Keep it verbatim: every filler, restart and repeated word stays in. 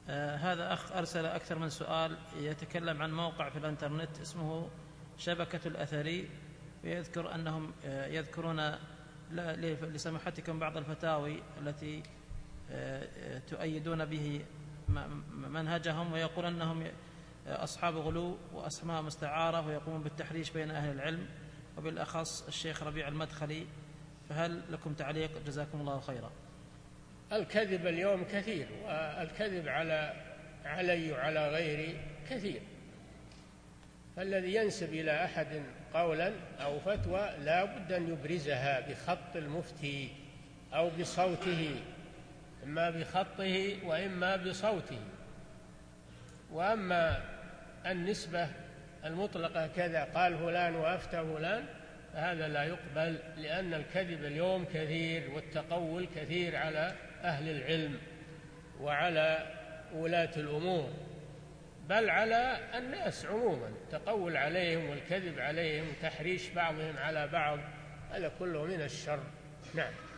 آه هذا أخ أرسل أكثر من سؤال يتكلم عن موقع في الإنترنت اسمه شبكة الأثري، ويذكر أنهم آه يذكرون لسماحتكم بعض الفتاوي التي آه تؤيدون به منهجهم، ويقول أنهم أصحاب غلو وأسماء مستعارة ويقومون بالتحريش بين أهل العلم وبالأخص الشيخ ربيع المدخلي، فهل لكم تعليق؟ جزاكم الله خيرا. الكذب اليوم كثير، والكذب على علي وعلى غيري كثير، فالذي ينسب إلى أحد قولا أو فتوى لا بد أن يبرزها بخط المفتي أو بصوته، إما بخطه وإما بصوته. وأما النسبة المطلقة كذا قال فلان وأفتى فلان فهذا لا يقبل، لأن الكذب اليوم كثير والتقول كثير على أهل العلم وعلى ولاة الأمور، بل على الناس عموما، تقول عليهم والكذب عليهم وتحريش بعضهم على بعض، هذا كله من الشر. نعم.